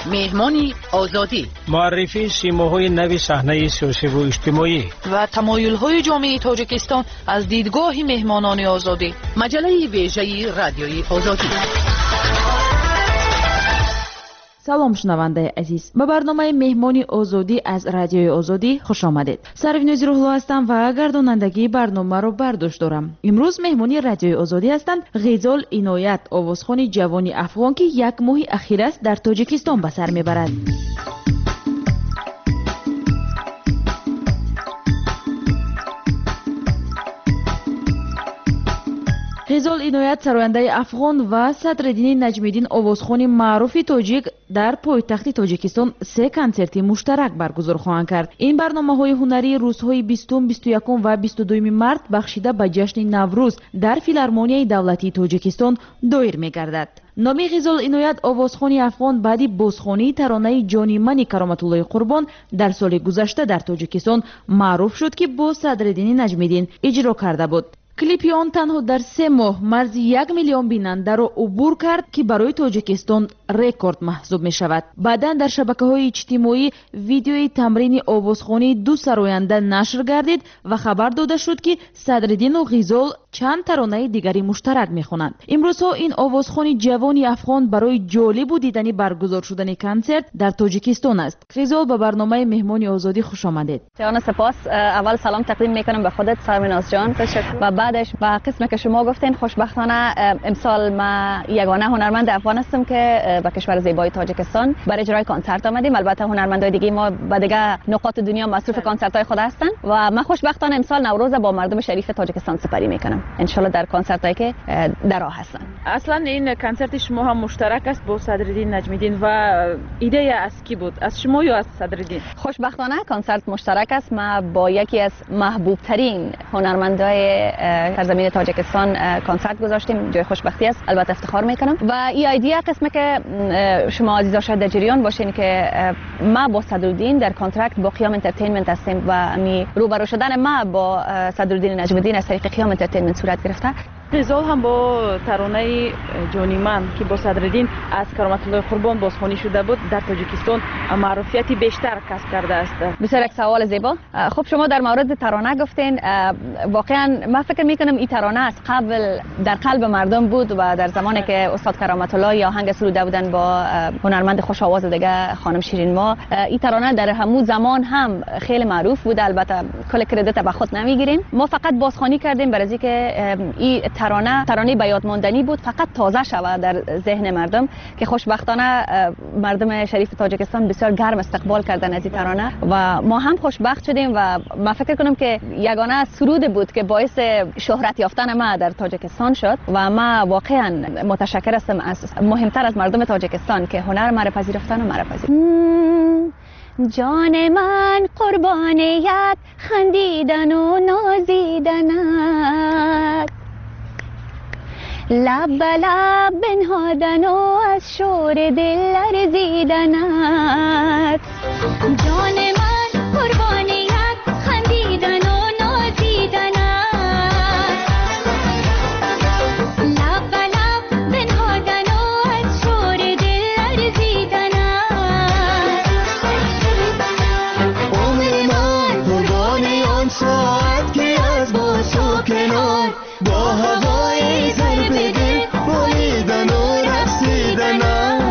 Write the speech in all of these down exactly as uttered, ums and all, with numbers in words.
مهمانی آزادی، معرفی سیماهای نوی صحنه سیاسی و اجتماعی و تمایل‌های جامعه تاجیکستان از دیدگاه مهمانان آزادی. مجله ویژه رادیوی آزادی. سلام شنونده عزیز، به برنامه مهمانی آزادی از رادیوی آزادی خوش آمدید. سروینوزی روح‌الله هستم و گردانندگی برنامه رو بر دوش دارم. امروز مهمانی رادیوی آزادی هستند غزال عنایت، آوازخوان جوانی افغان که یک ماه اخیر است در تاجیکستان به سر میبرد. غزال عنایت سراینده افغان و صدرالدین نجمیدین آوازخوان معروف تاجیک در پایتخت تاجیکستان سه کنسرت مشترک برگزار خواهند کرد. این برنامه‌های هنری روزهای بیستم، بیست و یکم و بیست و دوم مارس بخشیده به جشن نوروز در فیلارمونیای دولتی تاجیکستان دایر می‌گردد. نامی غزال عنایت آوازخوان افغان بعدی بازخوانی ترانه جانی من کرامت الله قربان در سال گذشته در تاجیکستان معروف شد که با صدرالدین نجمیدین اجرا کرده بود. کلیپی آن تنها در سه ماه مرز یک میلیون بیننده را عبور کرد که برای تاجیکستان رکورد محسوب می شود. بعداً در شبکه‌های اجتماعی ویدیوی تمرین آوازخوانی دو سراینده نشر گردید و خبر داده شد که صدرالدین و غزال چند ترانه دیگری مشترک می‌خوانند. امروزها این آوازخوان جوانی افغان برای جالب و دیدنی برگزار شدن کنسرت در تاجیکستان است. غزال به برنامه مهمانی آزادی خوش آمدید. جان سپاس. اول سلام تقدیم میکنم به خودت سرمناز جان و بعدش به قسمی که شما گفتین. خوشبختانه امسال ما یگانه هنرمند افغان هستم که به کشور زیبای تاجیکستان برای اجرای کنسرت آمدیم. البته هنرمندای دیگه ما به دیگه نقاط دنیا مصروف کنسرت‌های خود هستن و من خوشبختانه امسال نوروز با مردم شریف تاجیکستان سپری میکنم. ان شاءالله در کنسرتایی که در راه هستن. اصلا این کنسرت شما هم مشترک است با صدرالدین نجمیدین و ایده از کی بود؟ از شما یا از صدرالدین؟ خوشبختانه کنسرت مشترک است. ما با یکی از محبوب ترین هنرمندای سرزمین تاجیکستان کنسرت گذاشتیم. جای خوشبختی است. البته افتخار میکنم و این ایده قسمه که شما عزیزا شاید در جریان باشین که ما با صدرالدین در کانترکت با قیام انترتینمنت هستیم و می روبرو شدن ما با صدرالدین نجمیدین از طریق قیام انترتینمنت صورت گرفته. غزال هم با ترانه جانی من که با صدرالدین از کرامت الله قربان بازخوانی شده بود در تاجیکستان معروفیتی بیشتر کسب کرده است. بسیار یک سوال زیبا. خب شما در مورد ترانه گفتین. واقعا من فکر میکنم این ترانه از قبل در قلب مردم بود و در زمانی که استاد کرامت الله یا آهنگ سروده بودن با هنرمند خوش آواز دیگه خانم شیرین ما، این ترانه در همون زمان هم خیلی معروف بود. البته کل کردیت به خود نمیگیریم. ما فقط بازخوانی کردیم برای اینکه این ترانه ترانه به یاد ماندنی بود، فقط تازه شود در ذهن مردم که خوشبختانه مردم شریف تاجیکستان بسیار گرم استقبال کردن از این ترانه و ما هم خوشبخت شدیم و من فکر کنم که یگانه سرود بود که باعث شهرت یافتن ما در تاجیکستان شد و ما واقعا متشکر هستم از مهمتر از مردم تاجیکستان که هنر مرا پذیرفتن و مرا پذیرفتن. جان من قربانیت خندیدن و نازیدنت، لب به لب بنهادن و از شور دل لرزیدنت. جان من قربانیت خندیدن و نازیدنت، لب به لب بنهادن و از شور دل لرزیدنت. عمر من قربانی آن ساعت که از باش و کنار با هوای زر بگیر بالیدن و رقصیدن.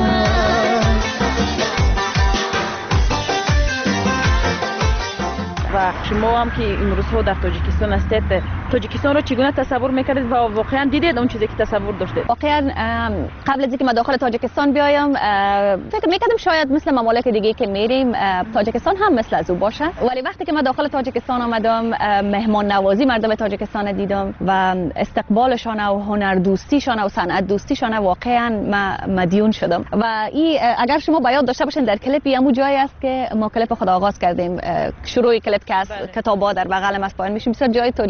و شما هم که امروز ها در تاجیکستان هستید، تاجیکستان رو چگونه تصور میکردید و واقعا دیدید اون چیزی که تصور داشتید؟ واقعا قبل از اینکه ما داخل تاجیکستان بیایم فکر میکردم شاید مثل ممالک دیگه که میریم تاجیکستان هم مثل از او باشه، ولی وقتی که ما داخل تاجیکستان آمدم مهمان نوازی مردم تاجیکستان دیدم و استقبالشان و هنر دوستیشان و صنعت دوستیشان واقعا مدیون شدم. و این اگر شما باید داشته باشین در کلیپ همون جایی است که ما کلیپ خود آغاز کردیم. شروع کلیپ که از کتابا در بغل ما پایین میشیم، بسیار جای تاریخی از جای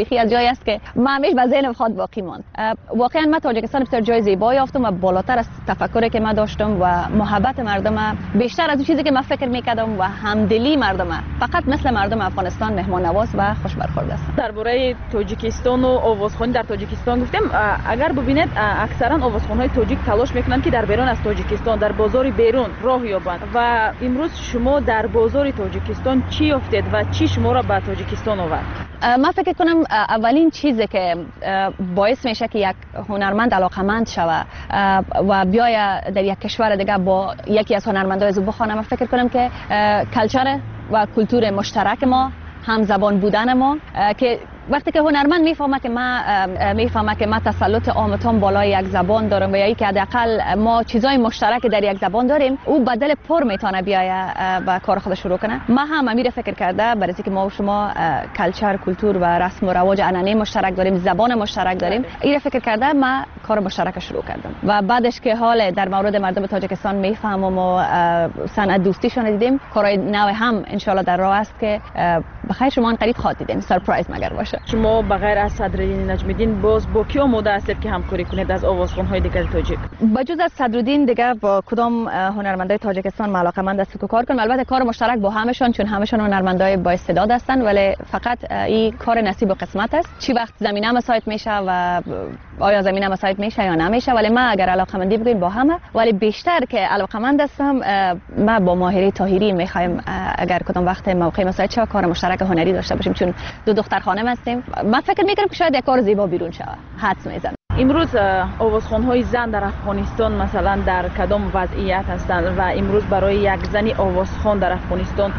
چیزایی است که من همیشه به ذهنم خود باقی ماند. واقعا من تاجیکستان بسیار جای زیبایی یافتم و بالاتر از تفکری که من داشتم و محبت مردم بیشتر از اون چیزی که من فکر میکردم و همدلی مردم فقط مثل مردم افغانستان مهمان نواز و خوش برخورد است. درباره تاجیکستان و آوازخوانی در تاجیکستان گفتیم، اگر ببینید اکثرا آوازخوان‌های تاجیک تلاش میکنند که در بیرون از تاجیکستان در بازار بیرون راه یابند و امروز شما در بازار تاجیکستان چی یافتید و چی شما را به تاجیکستان آورد؟ من فکر کنم اولین چیزی که باعث میشه که یک هنرمند علاقمند شود و بیاید در یک کشور دیگه با یکی از هنرمندای زو بخونه، من فکر کنم که کلچر و کلتور مشترک ما، هم زبان بودن ما، که وقتی که هنرمند میفهمه که ما میفهمه که ما تسلط عامتان بالای یک زبان دارم و یا که حداقل ما چیزای مشترک در یک زبان داریم، او بدل پر میتونه بیاید و کار خودش شروع کنه. ما هم امیر فکر کرده برای اینکه ما و شما کلچر، کلتور و رسم و رواج عنعنه مشترک داریم، زبان مشترک داریم، این فکر کرده ما کار مشترک شروع کردم و بعدش که حال در مورد مردم تاجیکستان میفهمم و صنعت دوستیشون دیدیم، کارهای نو هم ان شاء الله در راه است که بخیر شما قریب خواهید دیدین، سرپرایز مگر باشه. شما بغیر از صدرالدین نجمیدین باز با کی آماده هستید که همکاری کنید از آوازخوان‌های دیگر تاجیک؟ بجز از صدرالدین دیگه با کدام هنرمندای تاجیکستان علاقه‌مند است که کار کنم. البته کار مشترک با همشون، چون همشون هنرمندای با استعداد هستن، ولی فقط این کار نصیب و قسمت است. چی وقت زمینه مساعد میشه و آیا زمینه مساعد میشه یا نمیشه، ولی من اگر علاقه‌مندی بگیم با همه، ولی بیشتر که علاقه‌مند هستم ما با ماهره طاهری میخوایم اگر کدام وقت موقع مساعد شه کار مشترک هنری داشته باشیم، چون دو دختر خانم هستیم. من فکر میکنم که شاید یک کار زیبا بیرون شه. حدس میزنم. امروز آوازخوان‌های زن در افغانستان مثلا در کدام وضعیت هستند و امروز برای یک زنی آوازخوان در افغانستان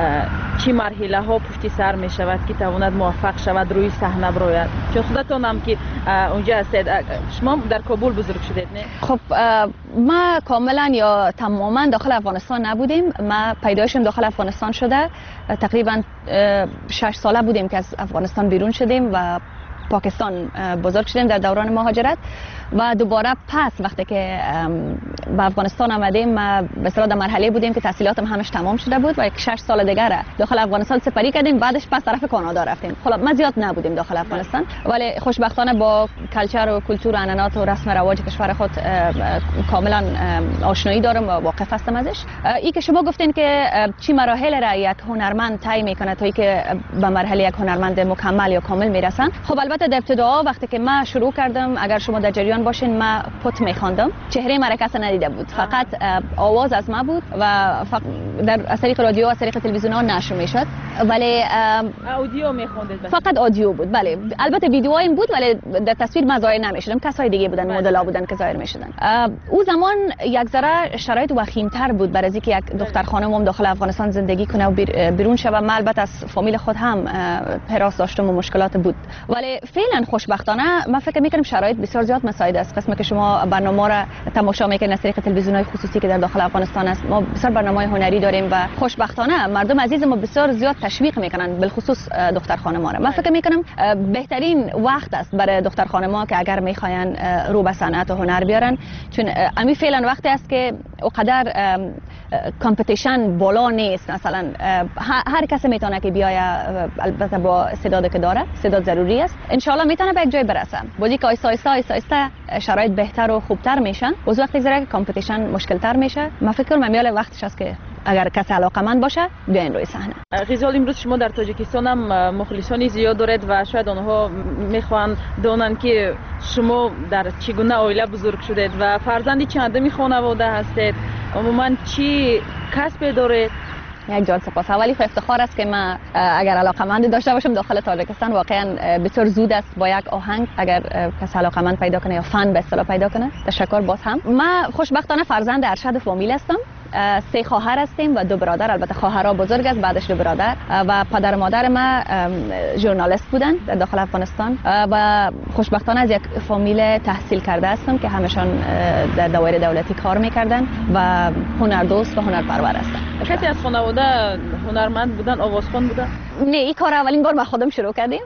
چی مرحله ها پشت سر می شود که تواند موفق شود روی صحنه براید؟ چون خودتون هم که اونجا هستید، شما در کابل بزرگ شدید نه؟ خب ما کاملا یا تماما داخل افغانستان نبودیم. ما پیدایشم داخل افغانستان شده، تقریبا شش ساله بودیم که از افغانستان بیرون شدیم و پاکستان بزرگ شدیم در دوران مهاجرت و دوباره پس وقتی که به افغانستان آمدیم ما به اصطلاح در مرحله بودیم که تحصیلاتم همش تمام شده بود و یک شش سال دیگه داخل افغانستان سپری کردیم، بعدش پس طرف کانادا رفتیم. خب ما زیاد نبودیم داخل افغانستان، ولی خوشبختانه با کلچر و کلتور و عنعنات و رسم و رواج کشور خود کاملا آشنایی دارم و واقف هستم ازش. این که شما گفتین که چی مراحل را یک هنرمند طی میکنه تا اینکه به مرحله یک هنرمند مکمل یا کامل میرسن، خب البته در ابتدا وقتی که ما شروع کردم، اگر شما در جریان باشین، ما پت میخواندم، چهره مرا کس ندیده بود، فقط آواز از ما بود و در از طریق رادیو و از طریق تلویزیون ها نشر میشد، ولی اودیو میخوندید؟ فقط آدیو بود. بله البته ویدیو این بود ولی در تصویر ما ظاهر نمیشدم، کسای دیگه بودن، مدل‌ها بودن که ظاهر میشدن. او زمان یک ذره شرایط وخیم‌تر بود برای اینکه یک دختر خانم داخل افغانستان زندگی کنه و بیرون شه و من البته از فامیل خود هم حراس داشتم و مشکلات بود، ولی فعلا خوشبختانه من فکر میکنم شرایط بسیار زیاد مساعد است. قسمی که شما برنامه را تماشا میکنید از طریق تلویزیون‌های خصوصی که در داخل افغانستان است، ما بسیار برنامه‌های هنری داریم و خوشبختانه مردم عزیز ما بسیار زیاد تشویق میکنن، بالخصوص دختر خانم‌ها را. من فکر میکنم بهترین وقت است برای دختر خانم‌ها که اگر میخواین رو به صنعت و هنر بیارن، چون امی فعلا وقتی است که اونقدر کامپیتیشن بالا نیست. مثلا هر کسی میتونه که بیاید، البته با استعدادی که داره، استعداد ضروری است، ان شاء الله میتونه به یک جای برسه. بودی که آیسته آیسته آیسته آیسته شرایط بهتر و خوبتر میشن، از وقتی زره کامپیتیشن مشکل تر میشه. من فکر کنم میال وقتش است که اگر کسی علاقمند باشه بیاین روی صحنه. غزال، امروز شما در تاجیکستان هم مخلصانی زیاد دارید و شاید آنها میخوان دونن که شما در چگونه عائله بزرگ شدید و فرزندی چندمی خانواده هستید، عموما چی کسب دارید؟ یک جان سپاس. اولی خو افتخار است که من اگر علاقمند داشته باشم داخل تاجیکستان. واقعا بسیار زود است با یک آهنگ اگر کسی علاقمند پیدا کنه یا فن به اصطلاح پیدا کنه. تشکر باز هم. من خوشبختانه فرزند ارشد فامیل هستم. سه خواهر هستیم و دو برادر. البته خواهرها بزرگ است، بعدش دو برادر، و پدر و مادر ما ژورنالیست بودن در داخل افغانستان و خوشبختانه از یک فامیل تحصیل کرده هستم که همشان در دوایر دولتی کار میکردن و هنردوست و هنرپرور هستن. کسی از خانواده هنرمند بودن، آوازخوان بودن؟ نه، این کار اولین بار با خودم شروع کردیم.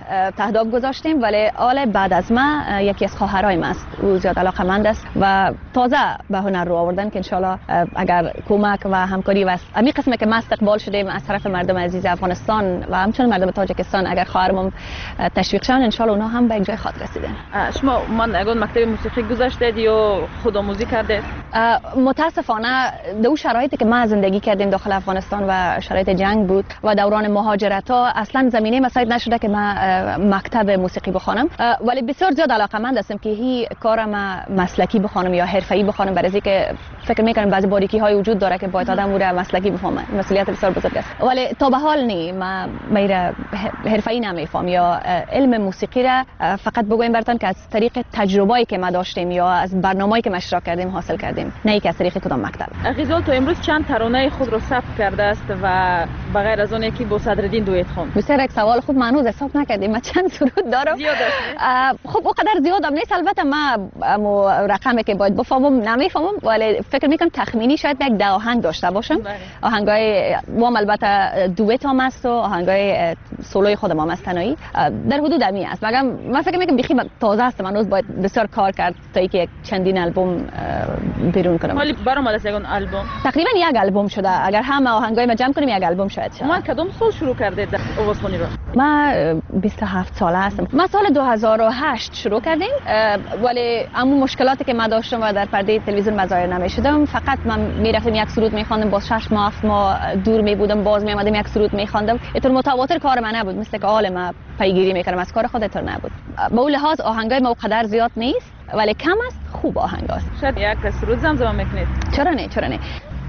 تهداب گذاشتیم، ولی آل بعد از ما یکی از خواهرای ما است، او زیاد علاقه‌مند است و تازه به هنر رو آوردن که انشالله اگر کمک و همکاری و امی قسمه که ما استقبال شدیم از طرف مردم عزیز افغانستان و همچنین مردم تاجیکستان، اگر خواهرمون تشویق شدن انشالله اونها هم به جای خاطر رسیدن. شما من اگه مکتب موسیقی گذاشتید یا خودآموزی کردید؟ متاسفانه دو شرایطی که ما زندگی کردیم داخل افغانستان و شرایط جنگ بود و دوران مهاجرت ها اصلا زمینه مساعد نشده که ما مکتب موسیقی بخوانم، ولی بسیار زیاد علاقه‌مند هستم که هی کار ما مسلکی بخوانم یا حرفه‌ای بخوانم، برای اینکه فکر میکنم بعضی باریکی های وجود داره که باید آدم رو مسلکی بفهمه، مسئولیت بسیار بزرگ است. ولی تا به حال نی ما میره حرفه‌ای نمیفهم یا علم موسیقی را فقط بگویم براتون که از طریق تجربه‌ای که ما داشتیم یا از برنامه‌ای که ما اشتراک کردیم حاصل کردیم، نه که از طریق کدام مکتب. غزال تو امروز چند ترانه خود رو ثبت کرده است و بغیر از اون که با صدرالدین دویت خوند؟ بسیار یک سوال خوب، من هنوز حساب نکردیم ما چند سرود دارم. زیاد است. خب اونقدر زیادم نیست، البته ما رقمی که باید بفهمم نمیفهمم، ولی فکر میکنم تخمینی شاید یک ده آهنگ داشته باشم. آهنگای وام البته دویت هم است و آهنگای سولوی خودم هم است تنهایی، در حدود امی است. مگر من فکر میکنم بخی تازه است، من هنوز باید بسیار کار کرد تا اینکه چندین البوم بیرون کنم. ولی برام از یک البوم تقریبا یک البوم شده، اگر همه آهنگای ما جمع کنیم یک البوم شاید شه. ما کدام سال شروع کردید آوازخوانی رو؟ ما بیست و هفت ساله هستم. ما سال دو هزار و هشت شروع کردیم، ولی اما مشکلاتی که ما داشتم و در پرده تلویزیون مظاهر نمیشدم، فقط من میرفتم یک سرود میخواندم، باز شش ماه هفت ماه دور میبودم، باز میامدم یک سرود میخواندم. اینطور متواتر کار من نبود، مثل که حال ما پیگیری میکردم از کار خود، اینطور نبود. به اون لحاظ آهنگای ما قدر زیاد نیست ولی کم است، خوب آهنگ است. شاید یک سرود زمزمه میکنید؟ چرا نه چرا نه.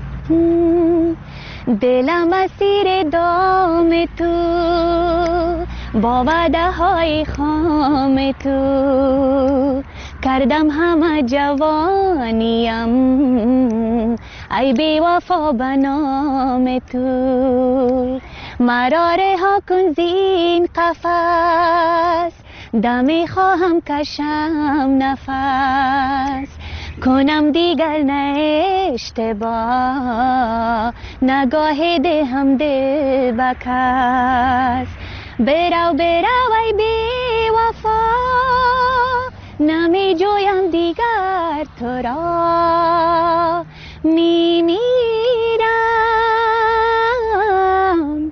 دلم اسیر دام تو، با وعده های خام تو، کردم همه جوانیم ای بی وفا به نام تو. مرا رها کن زین قفس، دمی خواهم کشم نفس، کنم دیگر نه اشتباه، نگاه ده هم دل بکس. برو برو ای بی وفا، نمی جویم دیگر تو را، می میرم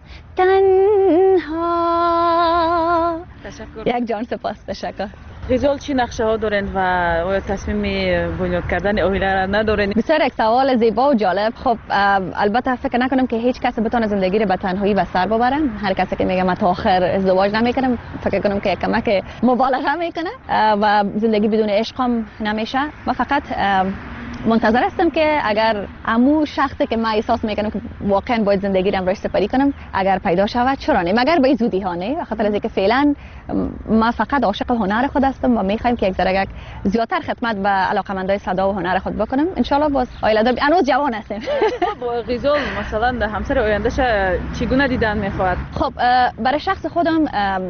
تنها. تشکر. یک جان سپاس. تشکر. غزال چی نقشه ها دارین و آیا تصمیم بنیاد کردن اویله را ندارین؟ بسیار یک سوال زیبا و جالب. خب البته فکر نکنم که هیچ کس بتونه زندگی رو به تنهایی به سر ببره. هر کسی که میگه من تا آخر ازدواج نمیکنم، فکر کنم که کمک مبالغه میکنه و زندگی بدون عشق هم نمیشه. من فقط منتظر هستم که اگر امو شخصی که من احساس میکنم که واقعا باید زندگی رو روش سپری کنم اگر پیدا شود، چرا نه، مگر به زودی ها نه، بخاطر از اینکه فعلا ما فقط عاشق هنر خود هستم و میخوایم که یک ذره زیادتر خدمت به علاقمندای صدا و هنر خود بکنم. ان شاء الله باز آیله دار هنوز جوان هستیم. با غزال مثلا همسر آیندهش چگونه دیدن میخواد؟ خب برای شخص خودم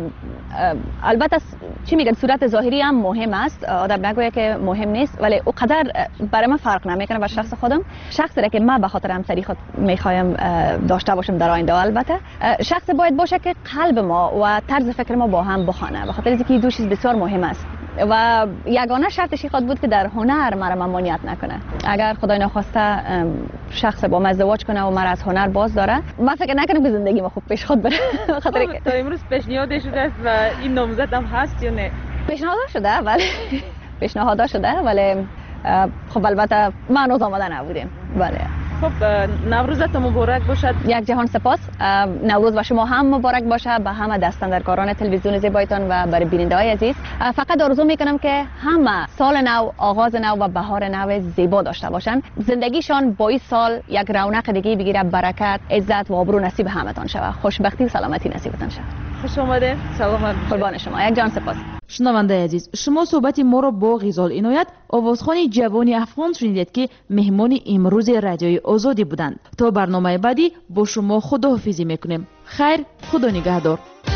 البته چی میگن صورت ظاهری هم مهم است، آدم نگویه که مهم نیست، ولی اونقدر برای من فرق نمیکنه. برای شخص خودم شخصی را که من به خاطر همسری خود میخوایم داشته باشم در آینده، البته شخص باید باشه که قلب ما و طرز فکر ما با هم بخوانه، به خاطر اینکه دو چیز بسیار مهم است و یگانه شرطش خود بود که در هنر مرا ممانعت نکنه. اگر خدای نخواسته شخص با من ازدواج کنه و مرا از هنر باز داره، من فکر نکنم که زندگی ما خوب پیش خود بره. خاطر تا امروز پیشنهاد شده است و این نامزد هم هست یا نه؟ پیشنهاد شده ولی پیشنهاد شده ولی خب البته ما هنوز آماده نبودیم. بله. خب نوروزت مبارک باشد. یک جهان سپاس. نوروز و شما هم مبارک باشه، به همه دستاندرکاران تلویزیون زیبایتان و برای بیننده های عزیز. فقط آرزو میکنم که همه سال نو، آغاز نو و بهار نو زیبا داشته باشن، زندگیشان با این سال یک رونق دیگه بگیره، برکت، عزت و آبرو نصیب همتان شود، خوشبختی و سلامتی نصیبتان شود. خوش آمده. سلامت. قربان شما. یک جان سپاس. شنونده عزیز، شما صحبت ما را با غزال عنایت، آوازخوان جوانی افغان شنیدید که مهمان امروز رادیوی آزادی بودند. تا برنامه بعدی با شما خداحافظی میکنیم. خیر، خدا نگهدار.